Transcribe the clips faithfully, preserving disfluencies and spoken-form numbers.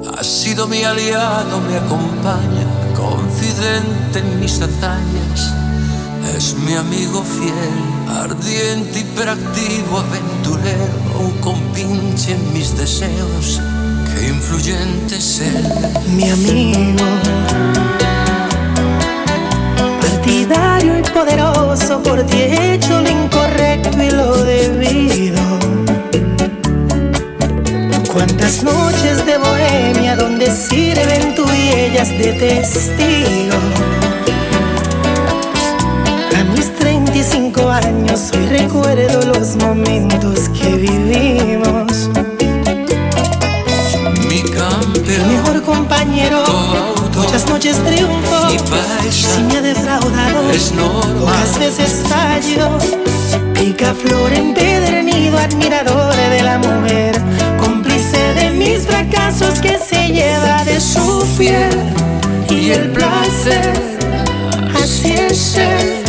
Ha sido mi aliado, me acompaña, confidente en mis hazañas. Es mi amigo fiel, ardiente, hiperactivo, aventurero, un compinche en mis deseos. Qué influyente es él. Mi amigo, partidario y poderoso, por ti he hecho lo incorrecto y lo debido. Cuántas noches de bohemia donde sirven tú y ellas de testigo. A mis treinta y cinco años hoy recuerdo los momentos que vivimos. Mi campeón, el mejor compañero, coautor, muchas noches triunfo. mi paisa, si me ha defraudado, es normal. Pocas veces fallido. Picaflor empedernido, admirador de la mujer, cómplice de mis fracasos, que se lleva de su piel y el placer. Así es él.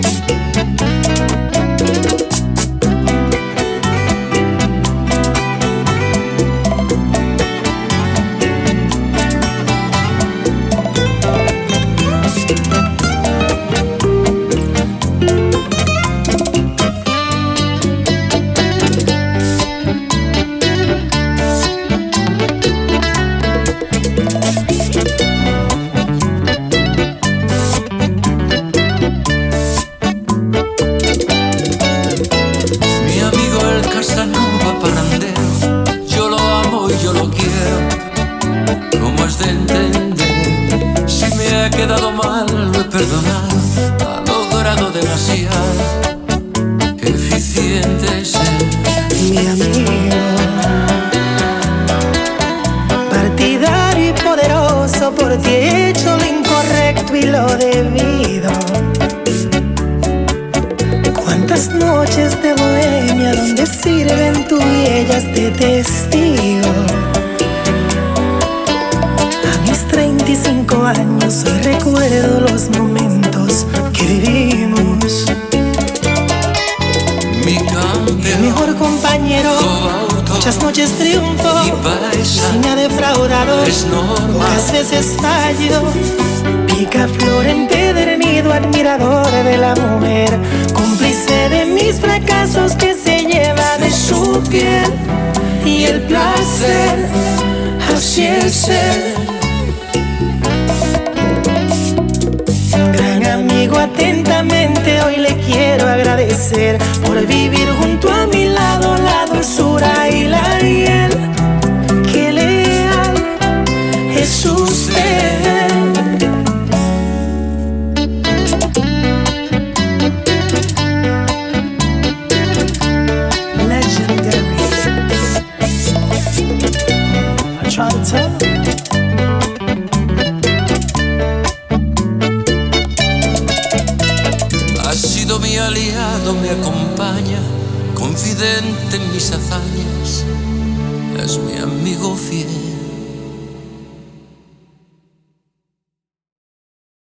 He quedado mal, lo he perdonado, ha logrado demasiado. Qué eficiente es él. Mi amigo, partidario y poderoso, por ti he hecho lo incorrecto y lo debido. Cuántas noches de bohemia donde sirven tú y ellas de testigo. treinta y cinco años, hoy recuerdo los momentos que vivimos. Mi campeón, el mejor compañero, coautor, muchas noches triunfo. mi paisa, si me ha defraudado, es normal. Pocas veces fallido. Picaflor empedernido, admirador de la mujer, cómplice de mis fracasos, que se lleva de su piel y el placer. Así es él. Gran amigo, atentamente hoy le quiero agradecer por vivir junto a mi lado la dulzura y la hiel. Qué leal es usted. Legendary. I try to tell him. Ha sido mi aliado, me acompaña, confidente en mis hazañas. Es mi amigo fiel.